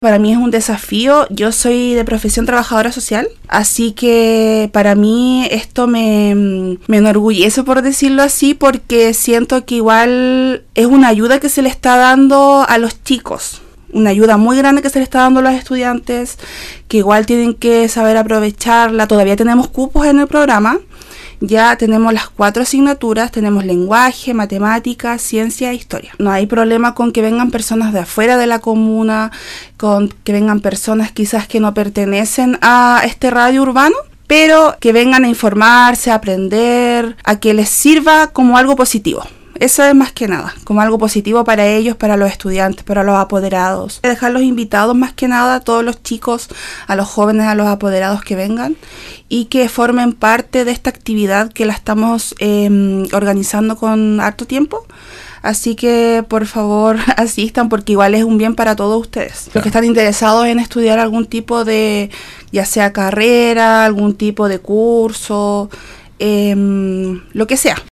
Para mí es un desafío. Yo soy de profesión trabajadora social, así que para mí esto me enorgullece, por decirlo así, porque siento que igual es una ayuda que se le está dando a los chicos. Una ayuda muy grande que se le está dando a los estudiantes, que igual tienen que saber aprovecharla. Todavía tenemos cupos en el programa. Ya tenemos las 4 asignaturas, tenemos lenguaje, matemáticas, ciencia e historia. No hay problema con que vengan personas de afuera de la comuna, con que vengan personas quizás que no pertenecen a este radio urbano, pero que vengan a informarse, a aprender, a que les sirva como algo positivo. Eso es más que nada, como algo positivo para ellos, para los estudiantes, para los apoderados. Dejarlos invitados más que nada a todos los chicos, a los jóvenes, a los apoderados que vengan y que formen parte de esta actividad que la estamos organizando con harto tiempo. Así que por favor asistan, porque igual es un bien para todos ustedes. Claro. Los que están interesados en estudiar algún tipo de, ya sea carrera, algún tipo de curso, lo que sea.